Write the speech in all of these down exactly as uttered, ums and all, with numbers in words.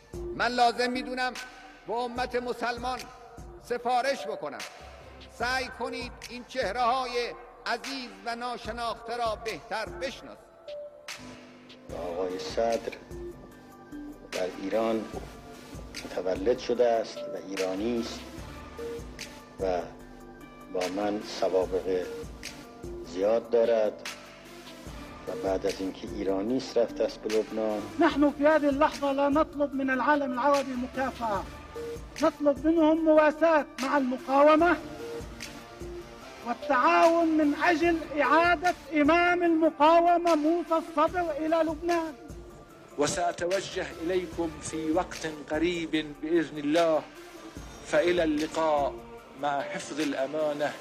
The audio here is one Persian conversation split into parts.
من لازم میدونم به امت مسلمان سفارش بکنم سعی کنید این چهره های عزیز و ناشناخته را بهتر بشناسید. آقای صدر در ایران متولد شده است و ایرانی است و با من سوابق زیاد دارد و بعد از اینکه ایرانی است رفته است به لبنان. نحن في هذه اللحظة لا نطلب من العالم العربي مكافأة، نطلب منهم مواساة مع المقاومة والتعاون من أجل إعادة إمام المقاومة موسى الصدر إلى لبنان. وسأتوجه إليكم في وقت قريب بإذن الله، فإلى اللقاء مع حفظ الأمانة.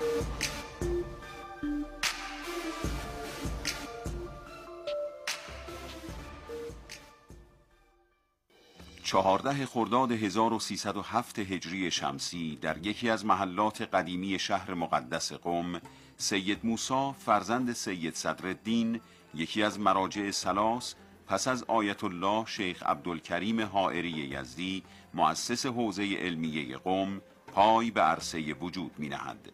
چهارده خرداد هزار و سیصد و هفت هجری شمسی در یکی از محلات قدیمی شهر مقدس قم، سید موسی فرزند سید صدرالدین، یکی از مراجع ثلاث، پس از آیت الله شیخ عبدالکریم حائری یزدی مؤسس حوزه علمیه قم، پای به عرصه وجود می نهد.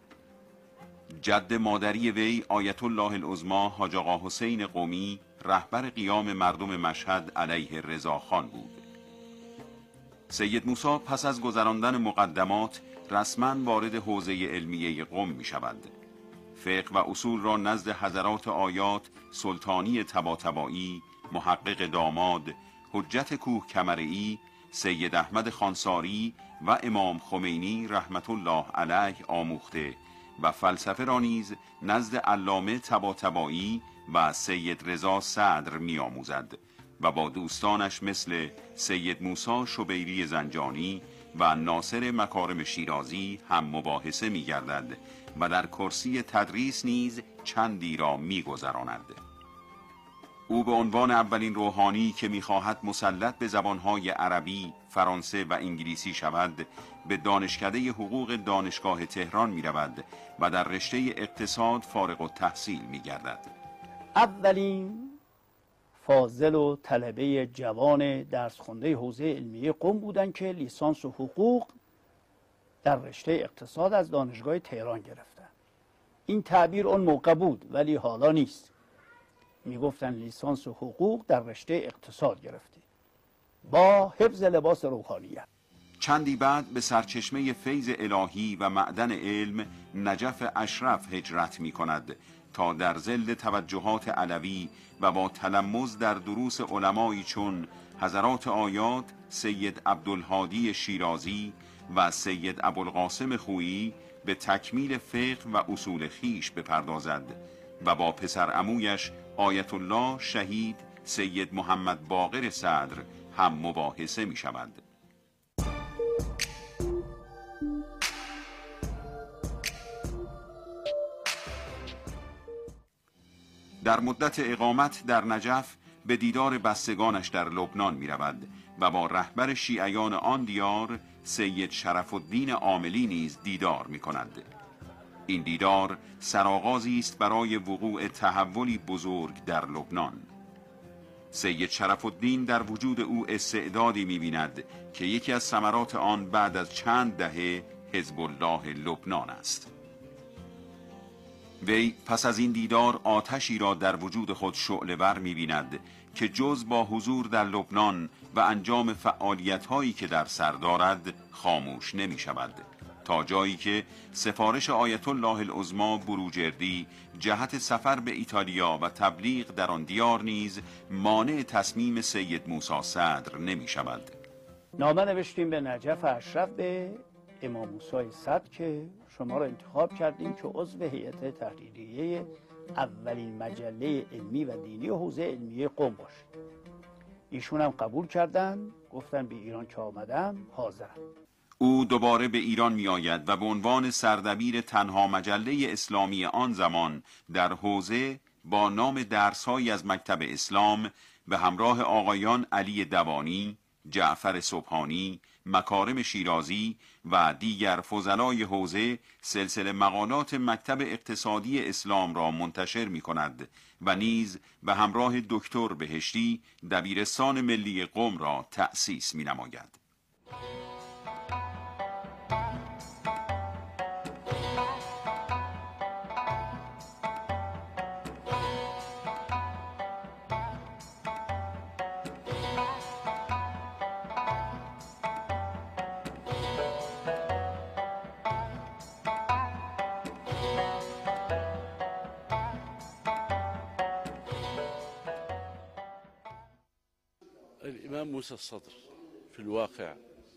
جد مادری وی آیت الله العظمی حاج آقا حسین قمی رهبر قیام مردم مشهد علیه رضاخان بود. سید موسی پس از گذراندن مقدمات رسما وارد حوزه علمیه قم می شود. فقه و اصول را نزد حضرات آیات سلطانی طباطبایی، محقق داماد، حجت کوه کمرئی، سید احمد خانساری و امام خمینی رحمت الله علیه آموخته و فلسفه را نیز نزد علامه طباطبایی و سید رضا صدر می آموزد و با دوستانش مثل سید موسی شبیری زنجانی و ناصر مکارم شیرازی هم مباحثه می گردد و در کرسی تدریس نیز چندی را می گذراند. او به عنوان اولین روحانی که می خواهد مسلط به زبانهای عربی، فرانسه و انگلیسی شود، به دانشکده حقوق دانشگاه تهران می رود و در رشته اقتصاد فارغ التحصیل می گردد. اولین فاضل و طلبه جوان درس خونده حوزه علمیه قم بودن که لیسانس و حقوق در رشته اقتصاد از دانشگاه تهران گرفتن. این تعبیر اون موقع بود ولی حالا نیست. میگفتن لیسانس و حقوق در رشته اقتصاد گرفته با حفظ لباس روحانیت. چندی بعد به سرچشمه فیض الهی و معدن علم نجف اشرف هجرت می کند تا در ظل توجهات علوی و با تلمذ در دروس علمایی چون حضرات آیات سید عبدالهادی شیرازی و سید ابوالقاسم خویی به تکمیل فقه و اصول خیش بپردازد و با پسر عمویش آیت الله شهید سید محمد باقر صدر هم مباحثه می شود. در مدت اقامت در نجف به دیدار بستگانش در لبنان می رود و با رهبر شیعیان آن دیار سید شرف الدین عاملی نیز دیدار می کند. این دیدار سرآغازی است برای وقوع تحولی بزرگ در لبنان. سید شرف الدین در وجود او استعدادی می بیند که یکی از ثمرات آن بعد از چند دهه حزب الله لبنان است. وی پس از این دیدار آتشی را در وجود خود شعله‌ور می‌بیند که جز با حضور در لبنان و انجام فعالیت‌هایی که در سر دارد خاموش نمی‌شود، تا جایی که سفارش آیت الله العظمی بروجردی جهت سفر به ایتالیا و تبلیغ در آن دیار نیز مانع تصمیم سید موسی صدر نمی‌شود. نامه نوشتیم به نجف اشرف به امام موسی صدر که شما را انتخاب کردیم که عضو هیئت تحریریه اولین مجله علمی و دینی حوزه علمیه قم باشید. ایشون هم قبول کردن، گفتن به ایران که آمدم حاضرم. او دوباره به ایران می آید و به عنوان سردبیر تنها مجله اسلامی آن زمان در حوزه با نام درس‌هایی از مکتب اسلام به همراه آقایان علی دوانی، جعفر سبحانی، مکارم شیرازی و دیگر فضلای حوزه سلسله مقالات مکتب اقتصادی اسلام را منتشر می کند و نیز به همراه دکتر بهشتی دبیرستان ملی قم را تأسیس می نماید. الإمام موسى الصدر في الواقع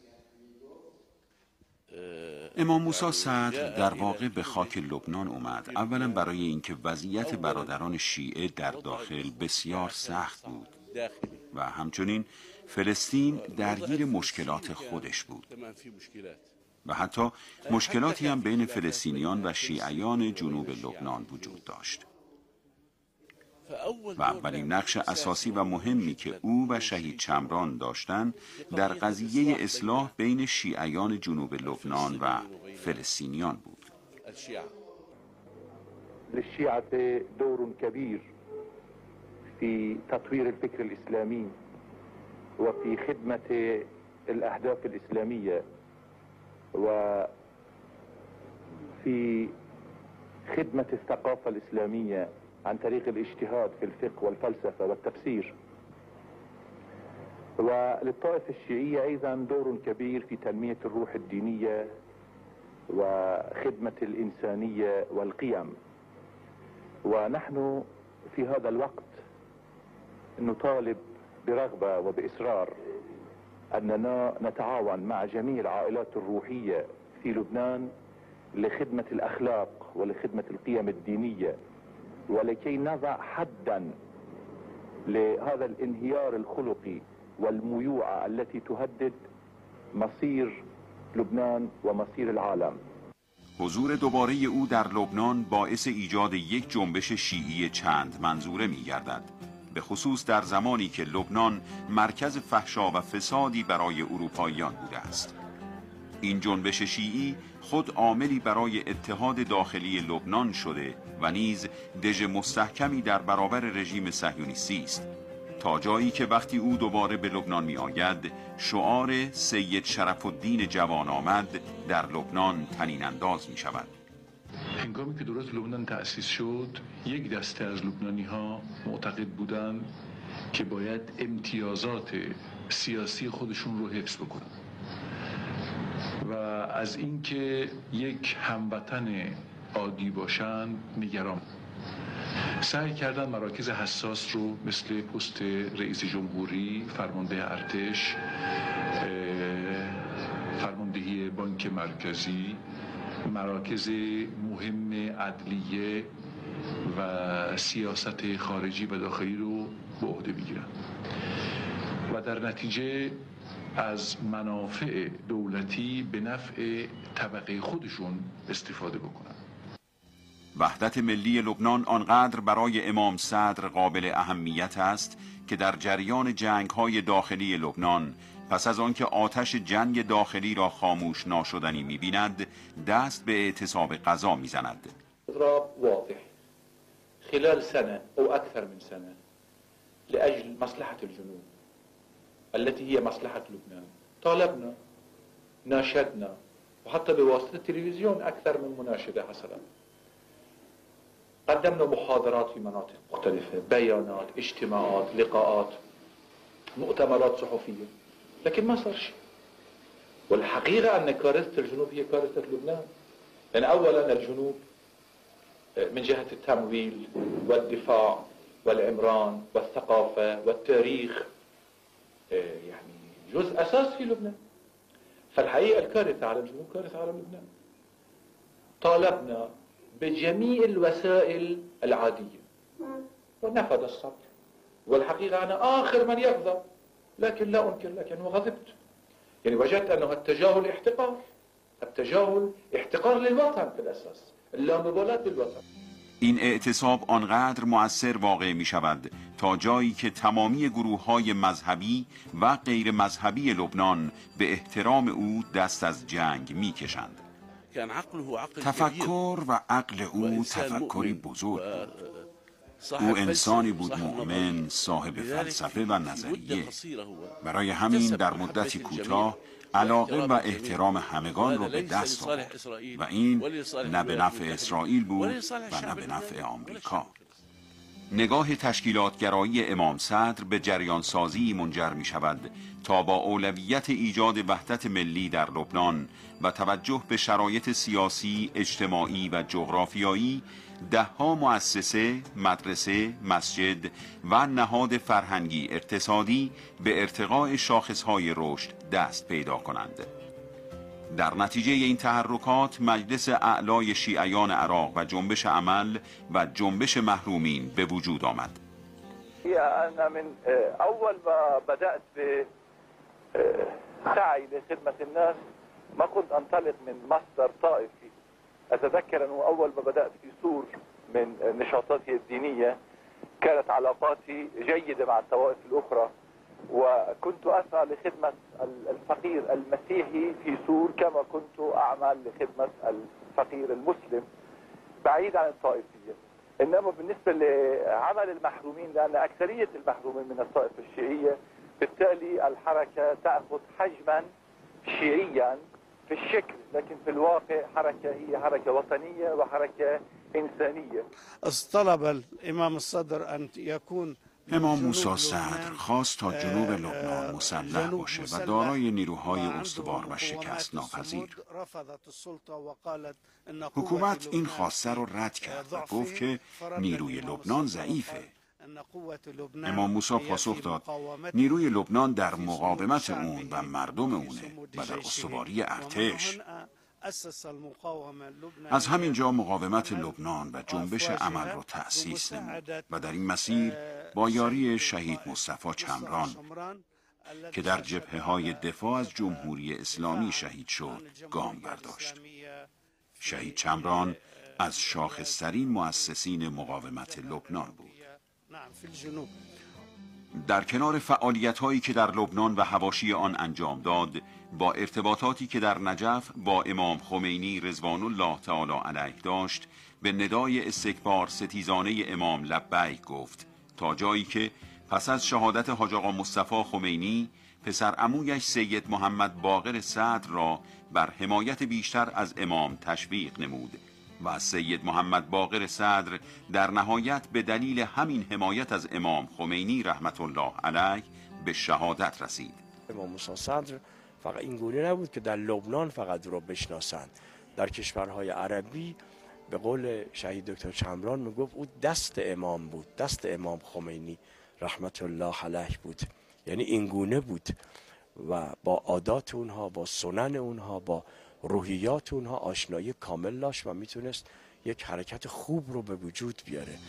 امام موسی صدر در واقع به خاک لبنان اومد، اولا برای اینکه وضعیت برادران شیعه در داخل بسیار سخت بود و همچنین فلسطین درگیر مشکلات خودش بود و حتی مشکلاتی هم بین فلسطینیان و شیعیان جنوب لبنان وجود داشت. و اولین نقش اساسی و مهمی که او و شهید چمران داشتند در قضیه اصلاح بین شیعیان جنوب لبنان و فلسطینیان بود. للشيعة دور كبير في تطوير الفكر الإسلامي وفي خدمة الأهداف الإسلامية وفي خدمة الثقافة الإسلامية عن طريق الاجتهاد في الفقه والفلسفة والتفسير. وللطائفة الشيعية أيضا دور كبير في تنمية الروح الدينية وخدمة الإنسانية والقيم. ونحن في هذا الوقت نطالب برغبة وبإصرار أننا نتعاون مع جميع العائلات الروحية في لبنان لخدمة الأخلاق ولخدمة القيم الدينية ولكي نضع حدا لهذا الانهيار الخلقي والميوعة التي تهدد مصير لبنان ومصير العالم. حضور دوباره او در لبنان باعث ایجاد یک جنبش شیعی چند منظوره می گردد، به خصوص در زمانی که لبنان مرکز فحشا و فسادی برای اروپاییان بوده است. این جنبش شیعی خود عاملی برای اتحاد داخلی لبنان شده و نیز دژ مستحکمی در برابر رژیم صهیونیستی است، تا جایی که وقتی او دوباره به لبنان می آید شعار سید شرف الدین جوان آمد در لبنان طنین انداز می شود. هنگامی که دولت لبنان تأسیس شد، یک دسته از لبنانی ها معتقد بودند که باید امتیازات سیاسی خودشون رو حفظ بکنن و از اینکه یک هموطن عادی باشن نگران. سعی کردن مراکز حساس رو مثل پست رئیس جمهوری، فرمانده ارتش، فرماندهی بانک مرکزی، مراکز مهم عدلیه و سیاست خارجی و داخلی رو به عهده بگیرن و در نتیجه از منافع دولتی به نفع طبقه خودشون استفاده بکنن. وحدت ملی لبنان آنقدر برای امام صدر قابل اهمیت است که در جریان جنگ‌های داخلی لبنان پس از آنکه آتش جنگ داخلی را خاموش ناشدنی می‌بیند دست به اعتصاب غذا می‌زند. اضراب واضح خلال سنة أو أكثر من سنة لأجل مصلحة الجنوب التي هي مصلحة لبنان. طالبنا، ناشدنا، وحتى بواسطة التلفزيون أكثر من مناشدة حصلت. قدمنا محاضرات في مناطق مختلفة، بيانات، اجتماعات، لقاءات، مؤتمرات صحفية، لكن ما صار شيء. والحقيقة أن كارثة الجنوب هي كارثة لبنان. لأن أولا الجنوب من جهة التمويل والدفاع والعمران والثقافة والتاريخ يعني جزء أساسي في لبنان. فالحقيقة الكارثة على الجنوب كارثة على لبنان. طالبنا بجميع الوسائل العادية ونفذ الصبر. والحقيقة أنا آخر من يغضب، لكن لا أنكر لك أنه غضبت. يعني وجدت أنه التجاهل احتقار، التجاهل احتقار للوطن في الأساس، اللامبالاة بالوطن. این اعتصاب آنقدر مؤثر واقع می شود تا جایی که تمامی گروه های مذهبی و غیر مذهبی لبنان به احترام او دست از جنگ می کشند. تفکر و عقل او تفکری بزرگ بود. او انسانی بود مؤمن، صاحب فلسفه و نظریه. برای همین در مدتی کوتاه علاقه و احترام همگان را به دست آورد و این نه به نفع اسرائیل بود و نه به نفع آمریکا. نگاه تشکیلاتگرایی امام صدر به جریان سازی منجر می شود تا با اولویت ایجاد وحدت ملی در لبنان و توجه به شرایط سیاسی، اجتماعی و جغرافیایی دهها مؤسسه، مدرسه، مسجد و نهاد فرهنگی اقتصادی به ارتقاء شاخصهای رشد دست پیدا کنند. در نتیجه این تحرکات مجلس اعلای شیعیان عراق و جنبش عمل و جنبش محرومین به وجود آمد. أنا من أول ما بدأت بسعي لخدمة الناس ما كنت أنطلق من مصدر طائفي. أتذكر أنه أول ما بدأت في سور من نشاطاتي الدينية كانت علاقاتي جيدة مع الطوائف الأخرى، وكنت أسعى لخدمة الفقير المسيحي في سور كما كنت أعمل لخدمة الفقير المسلم بعيد عن الطائفية. إنما بالنسبة لعمل المحرومين، لأن أكثرية المحرومين من الطائفة الشيعية، بالتالي الحركة تأخذ حجما شيعيا في الشكل، لكن في الواقع حركة هي حركة وطنية وحركة إنسانية. طلب الإمام الصدر أن يكون امام موسی صدر خواست تا جنوب لبنان مسلح باشه و دارای نیروهای استوار و شکست ناپذیر. حکومت این خواسته رو رد کرد و گفت که نیروی لبنان ضعیفه. امام موسی پاسخ داد نیروی لبنان در مقاومت اون و مردم اونه و در استواری ارتش. از همین جا مقاومت لبنان و جنبش عمل را تأسیس نمود و در این مسیر با یاری شهید مصطفی چمران که در جبهه‌های دفاع از جمهوری اسلامی شهید شد گام برداشت. شهید چمران از شاخص‌ترین مؤسسین مقاومت لبنان بود. در کنار فعالیت‌هایی که در لبنان و حواشی آن انجام داد، با ارتباطاتی که در نجف با امام خمینی رضوان الله تعالی علیه داشت، به ندای استکبار ستیزانه امام لبیک گفت، تا جایی که پس از شهادت حاج آقا مصطفی خمینی پسر عمویش سید محمد باقر صدر را بر حمایت بیشتر از امام تشویق نمود و سید محمد باقر صدر در نهایت به دلیل همین حمایت از امام خمینی رحمت الله علیه به شهادت رسید. امام موسی صدر فقط این گونه نبود که در لبنان فقط او را بشناسند، در کشورهای عربی به قول شهید دکتر چمران میگفت او دست امام بود، دست امام خمینی رحمت الله علیه بود. یعنی این گونه بود و با عادات اونها، با سنن اونها، با روحیات اونها آشنایی کامل داشت و میتونست یک حرکت خوب رو به وجود بیاره.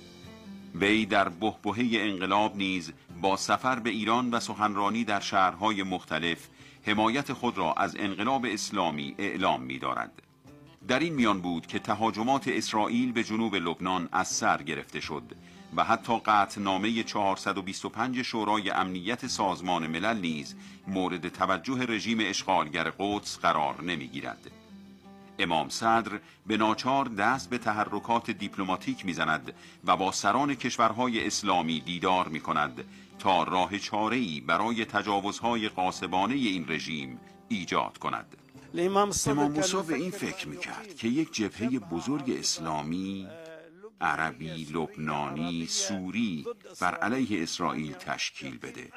وی در بحبوحه انقلاب نیز با سفر به ایران و سخنرانی در شهرهای مختلف حمایت خود را از انقلاب اسلامی اعلام می‌دارد. در این میان بود که تهاجمات اسرائیل به جنوب لبنان از سر گرفته شد و حتی قطعنامه چهارصد و بیست و پنج شورای امنیت سازمان ملل نیز مورد توجه رژیم اشغالگر قدس قرار نمی‌گیرد. امام صدر به ناچار دست به تحرکات دیپلماتیک می‌زند و با سران کشورهای اسلامی دیدار می‌کند تا راه چاره‌ای برای تجاوزهای غاصبانه این رژیم ایجاد کند. امام موسی به این فکر می‌کرد که یک جبهه بزرگ اسلامی، عربی، لبنانی، سوری بر علیه اسرائیل تشکیل بده.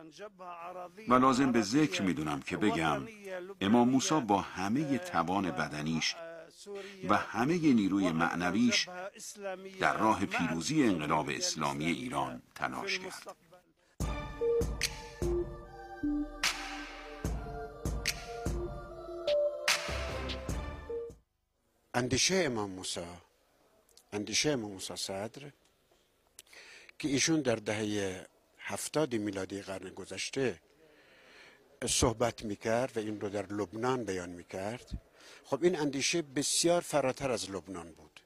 و لازم به ذکر میدونم که بگم امام موسی با همه توان بدنیش و همه نیروی معنویش در راه پیروزی انقلاب اسلامی ایران تلاش کرد. اندیشه امام موسی اندیشه امام موسی صدر که ایشون در دهه هفتاد میلادی قرن گذشته صحبت میکرد و این رو در لبنان بیان میکرد، خب این اندیشه بسیار فراتر از لبنان بود.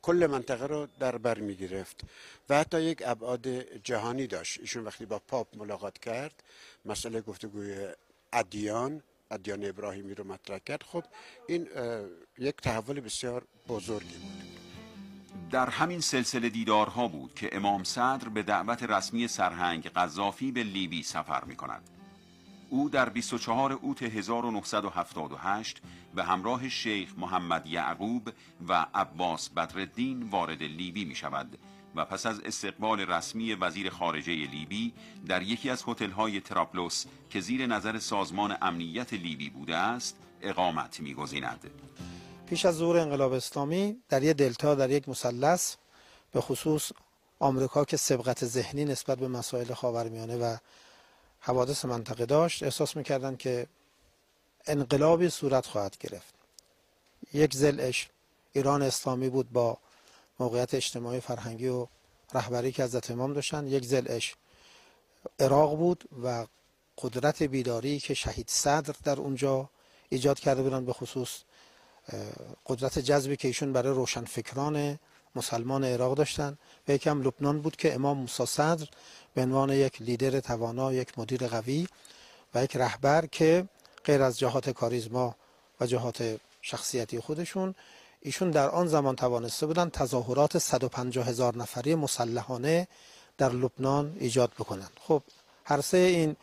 کل منطقه رو در بر می گرفت و حتی یک ابعاد جهانی داشت. ایشون وقتی با پاپ ملاقات کرد مسئله گفتگوی ادیان ادیان ابراهیمی رو مطرح کرد. خب این یک تحول بسیار بزرگی بود. در همین سلسله دیدارها بود که امام صدر به دعوت رسمی سرهنگ قذافی به لیبی سفر می کند. او در بیست و چهارم اوت هزار و نهصد و هفتاد و هشت به همراه شیخ محمد یعقوب و عباس بدرالدین وارد لیبی می شود و پس از استقبال رسمی وزیر خارجه لیبی در یکی از هتل‌های طرابلس که زیر نظر سازمان امنیت لیبی بوده است اقامت می گزیند. پیش از ظهور انقلاب اسلامی در یک دلتا، در یک مثلث، به خصوص آمریکا که سبقت ذهنی نسبت به مسائل خاورمیانه و حوادث منطقه داشت، احساس میکردن که انقلابی صورت خواهد گرفت. یک ضلعش ایران اسلامی بود با موقعیت اجتماعی فرهنگی و رهبری که حضرت امام داشتن، یک ضلعش عراق بود و قدرت بیداری که شهید صدر در اونجا ایجاد کرده بودن، به خصوص قدرت جذبی که ایشون برای روشنفکران مسلمان عراق داشتن، و یکم لبنان بود که امام موسی صدر به عنوان یک لیدر توانا، یک مدیر قوی و یک رهبر که غیر از جهات کاریزما و جهات شخصیتی خودشون، ایشون در آن زمان توانسته بودن تظاهرات صد و پنجاه هزار نفری مسلحانه در لبنان ایجاد بکنن. خب هر سه این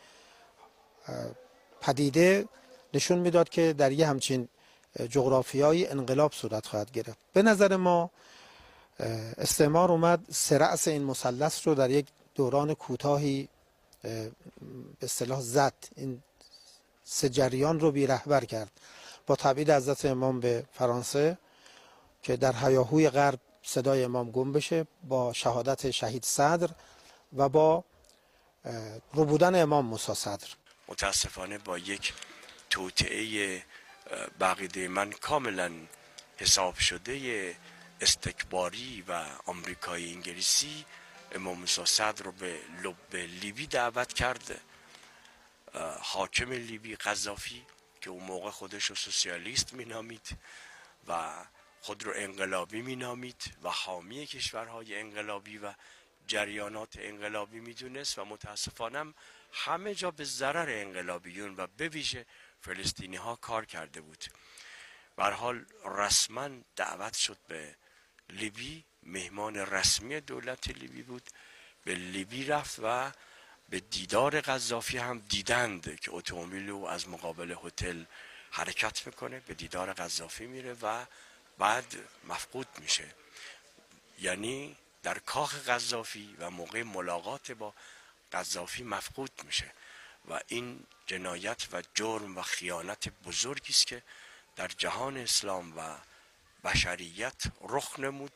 پدیده نشون میداد که در یه همچین جغرافیایی انقلاب صورت خواهد گرفت. به نظر ما استعمار اومد سه رأس این مثلث رو در یک دوران کوتاهی به اصطلاح زد، این سه جریان رو بی رهبر کرد، با تبعید حضرت امام به فرانسه که در هیاهوی غرب صدای امام گم بشه، با شهادت شهید صدر و با ربودن امام موسی صدر. متاسفانه با یک توطئه بقیده من کاملا حساب شده استکباری و آمریکایی انگلیسی، امام موسی صدر رو به لب لیبی دعوت کرد. حاکم لیبی قذافی که اون موقع خودش رو سوسیالیست مینامید و خود رو انقلابی مینامید و حامی کشورهای انقلابی و جریانات انقلابی میدونست و متاسفانه همه جا به ضرر انقلابیون و به ویژه فلسطینی ها کار کرده بود. به هر حال رسما دعوت شد به لیبی، مهمان رسمی دولت لیبی بود، به لیبی رفت و به دیدار قذافی هم دیدند که اتومبیل او از مقابل هتل حرکت میکنه، به دیدار قذافی میره و بعد مفقود میشه. یعنی در کاخ قذافی و موقع ملاقات با قذافی مفقود میشه و این جنایت و جرم و خیانت بزرگی است که در جهان اسلام و بشریت رخ نمود.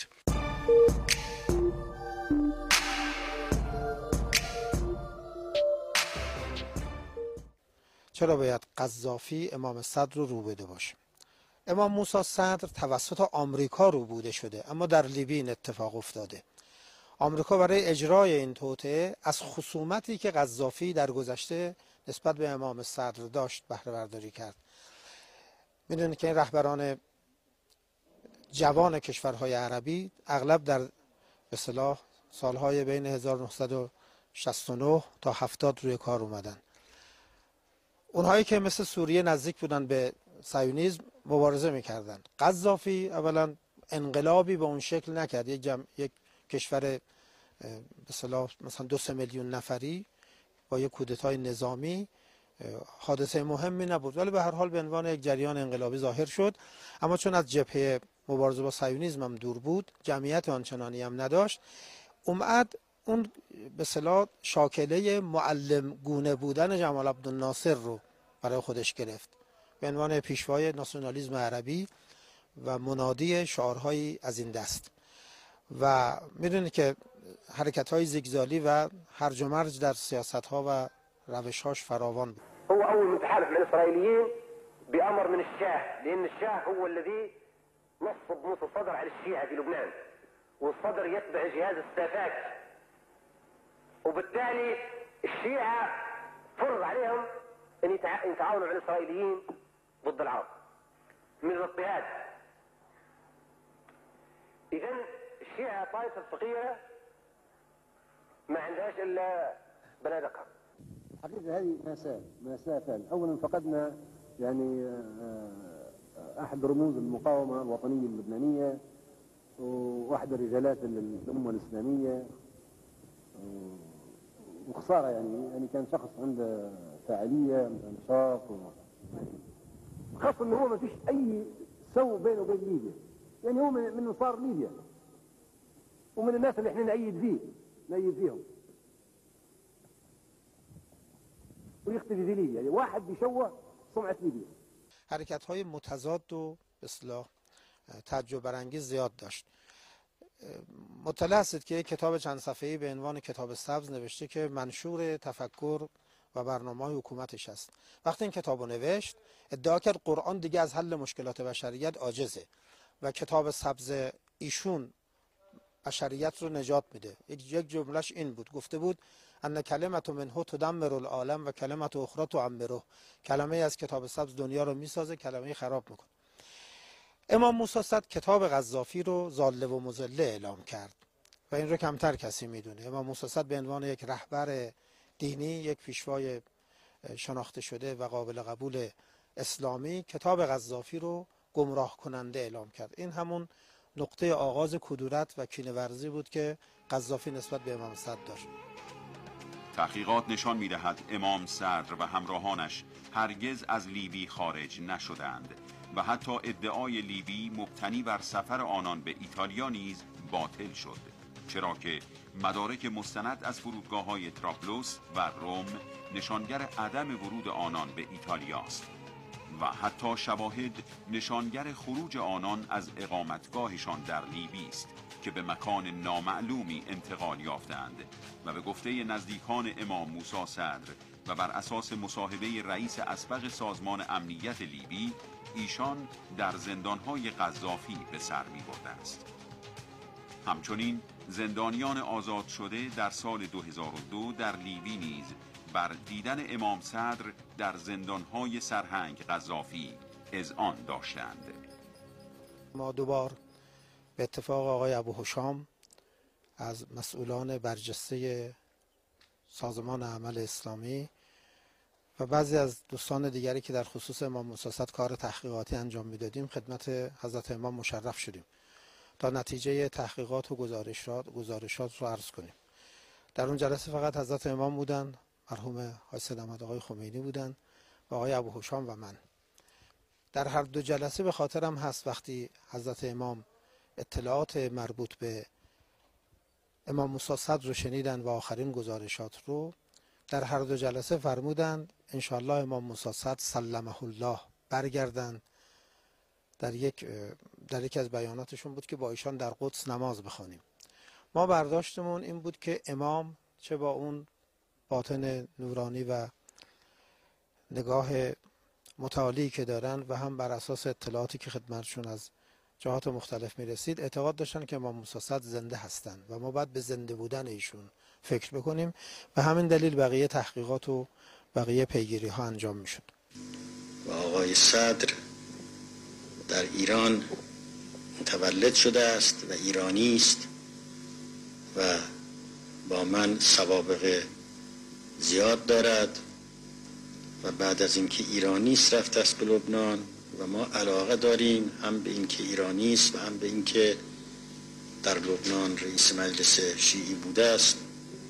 چرا باید قذافی امام صدر رو روبوده باشه؟ امام موسی صدر توسط آمریکا روبوده شده، اما در لیبی این اتفاق افتاده. آمریکا برای اجرای این توطئه از خصومتی که قذافی در گذشته نسبت به امام صدر داشت بهره برداری کرد. میدونید که این رهبران جوان کشورهای عربی اغلب در به اصطلاح سالهای بین هزار و نهصد و شصت و نه تا هفتاد روی کار اومدن. اونهایی که مثل سوریه نزدیک بودن به صهیونیسم مبارزه میکردن. قذافی اولا انقلابی به اون شکل نکرد، یک جمع، یک کشور به اصطلاح مثلا دو سه میلیون نفری با یک کودتای نظامی حادثه مهمی نبود، ولی به هر حال به عنوان یک جریان انقلابی ظاهر شد. اما چون از جبهه مبارزه با صهیونیسم هم دور بود، جمعیت آنچنانی هم نداشت، اومد اون به اصطلاح شاکله معلم گونه بودن جمال عبدالناصر رو برای خودش گرفت به عنوان پیشوای ناسیونالیسم عربی و منادی شعارهایی از این دست. و میدونید که حرکت‌های زیگزالی و هرج و مرج در سیاست‌ها و روش‌هاش فراوان بود. هو أول من تحالف مع الإسرائيليين بأمر من الشاه، لأن الشاه هو الذي نصب موسى الصدر على الشيعة في لبنان، والصدر يتبع جهاز السافاك، وبالتالي الشيعة فرض عليهم أن يتعاونوا مع الإسرائيليين ضد العرب من الاضطهاد. إذن الشيعة طائفة فقيرة ما عندهاش إلا بنادقها. حقيقة هذه مأساة مأساة فعلا. أولا فقدنا يعني أحد رموز المقاومة الوطنية اللبنانية وأحد رجالات الأمة الإسلامية، وخسارة يعني يعني كان شخص عنده فاعلية عنده نشاط، خاصة إنه هو ما فيش أي سو بينه وبين ليبيا، يعني هو من أنصار ليبيا ومن الناس اللي احنا نأيد فيه نأيد فيهم ويختفي في ليبيا، يعني واحد بيشوه سمعة ليبيا. حرکت های متضاد و به اصطلاح تعجب برانگیز زیاد داشت. مطلع هستید که یک کتاب چند صفحه‌ای به عنوان کتاب سبز نوشته که منشور تفکر و برنامه‌های حکومتش است. وقتی این کتابو نوشت ادعا کرد قرآن دیگه از حل مشکلات بشریت عاجزه و کتاب سبز ایشون بشریت رو نجات میده. یک جملهش این بود، گفته بود ان کلمت منه تدمر العالم و کلمت اخرى تعمره. کلمه از کتاب سبز دنیا رو میسازه، کلمه خراب میکنه. امام موسی صدر کتاب قذافی رو ضاله و مضله اعلام کرد و این رو کمتر کسی میدونه. امام موسی صدر به عنوان یک رهبر دینی، یک پیشوای شناخته شده و قابل قبول اسلامی، کتاب قذافی رو گمراه کننده اعلام کرد. این همون نقطه آغاز کدورت و کینه‌ورزی بود که قذافی نسبت به امام صدر داشت. تحقیقات نشان می‌دهد امام صدر و همراهانش هرگز از لیبی خارج نشدند و حتی ادعای لیبی مبتنی بر سفر آنان به ایتالیا نیز باطل شد، چرا که مدارک مستند از فرودگاه‌های طرابلس و روم نشانگر عدم ورود آنان به ایتالیا است و حتی شواهد نشانگر خروج آنان از اقامتگاهشان در لیبی است که به مکان نامعلومی انتقال یافتند و به گفته نزدیکان امام موسی صدر و بر اساس مصاحبه رئیس اسبق سازمان امنیت لیبی، ایشان در زندانهای قذافی به سر می برده است. همچنین زندانیان آزاد شده در سال دو هزار و دو در لیبی نیز بر دیدن امام صدر در زندانهای سرهنگ قذافی اذعان داشتند. ما دوبار به اتفاق آقای ابوهشام از مسئولان برجسته سازمان عمل اسلامی و بعضی از دوستان دیگری که در خصوص امام موسی صدر کار تحقیقاتی انجام میدادیم خدمت حضرت امام مشرف شدیم تا نتیجه تحقیقات و گزارشات گزارشات رو عرض کنیم. در اون جلسه فقط حضرت امام بودن، مرحوم حاج سید احمد آقای خمینی بودن و آقای ابوهشام و من. در هر دو جلسه به خاطرم هست وقتی حضرت امام اطلاعات مربوط به امام موسی صدر رو شنیدن و آخرین گزارشات رو، در هر دو جلسه فرمودند انشاءالله امام موسی صدر سلمه الله برگردن. در یک در یک از بیاناتشون بود که با ایشان در قدس نماز بخوانیم. ما برداشتمون این بود که امام چه با اون باطن نورانی و نگاه متعالی که دارن و هم بر اساس اطلاعاتی که خدمتشون از جهات مختلف میرسید اعتقاد داشتن که امام موسی صدر زنده هستند و ما باید به زنده بودن ایشون فکر بکنیم و همین دلیل بقیه تحقیقات و بقیه پیگیری ها انجام میشد. و آقای صدر در ایران متولد شده است و ایرانی است و با من سوابق زیاد دارد و بعد از اینکه ایرانی است رفته است به لبنان و ما علاقه داریم هم به اینکه ایرانی است و هم به اینکه در لبنان رئیس مجلس شیعی بوده است.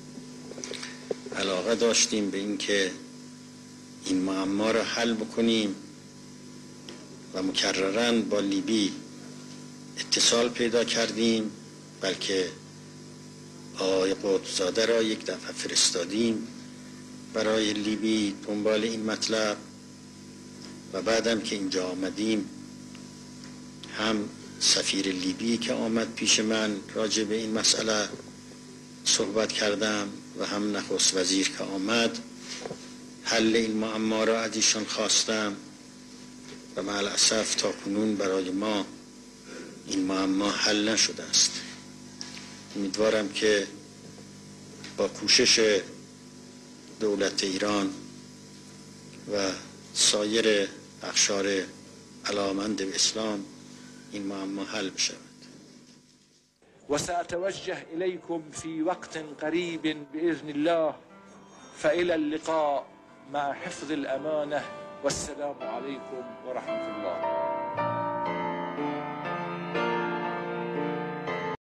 علاقه داشتیم به اینکه این معما را حل بکنیم و مکرراً با لیبی اتصال پیدا کردیم، بلکه آقای قطب‌زاده را یک دفعه فرستادیم برای لیبی دنبال این مطلب و بعدم که اینجا آمدیم هم سفیر لیبی که آمد پیش من راجع به این مسئله صحبت کردم و هم نخست وزیر که آمد حل این معما را از ایشان خواستم و مع الاسف تا کنون برای ما این معما حل نشده است. امیدوارم که با کوشش دولت ایران و سایر اقشار علاقه‌مند به اسلام این معما حل بشود. وسأتوجه إليكم في وقت قريب بإذن الله، فإلى اللقاء مع حفظ الأمانة، والسلام عليكم ورحمة الله.